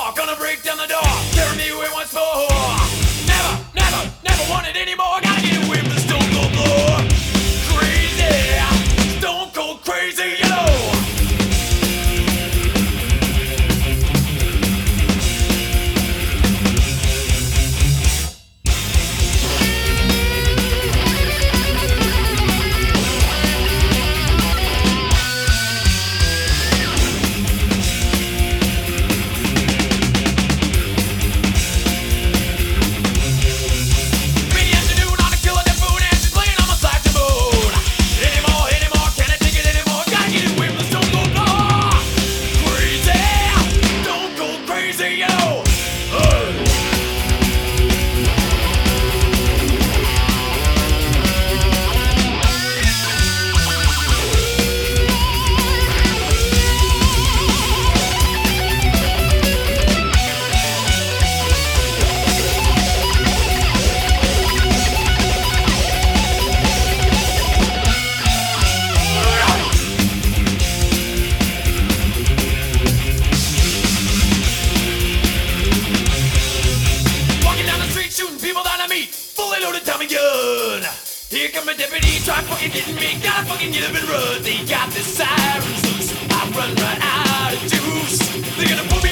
law, gonna break down the door, tear me away once more. Never, never, never want it anymore. Gotta get away from the stone cold floor. Crazy, stone cold crazy, you know. Fully loaded Tommy gun. Here come a deputy, try fucking getting me. Gotta fucking get up and run. They got the sirens loose. I run right out of juice. They're gonna pull me